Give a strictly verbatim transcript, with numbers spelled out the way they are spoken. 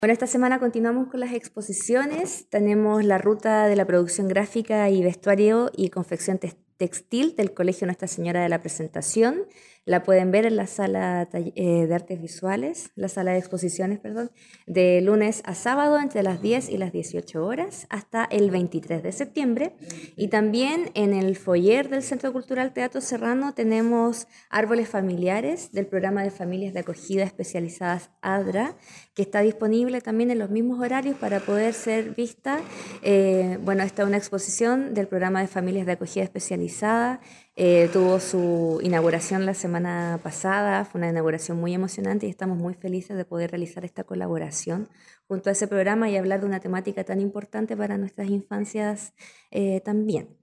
Bueno, esta semana continuamos con las exposiciones. Tenemos la ruta de la producción gráfica y vestuario y confección tex- textil del Colegio Nuestra Señora de la Presentación. La pueden ver en la sala tall- eh, de artes visuales, la sala de exposiciones, perdón, de lunes a sábado entre las diez y las dieciocho horas hasta el veintitrés de septiembre. Y también en el foyer del Centro Cultural Teatro Serrano tenemos árboles familiares del programa de familias de acogida especializadas ADRA, que está disponible también en los mismos horarios para poder ser vista. Eh, bueno, esta es una exposición del programa de familias de acogida especializada. Eh, tuvo su inauguración la semana pasada, fue una inauguración muy emocionante y estamos muy felices de poder realizar esta colaboración junto a ese programa y hablar de una temática tan importante para nuestras infancias eh, también.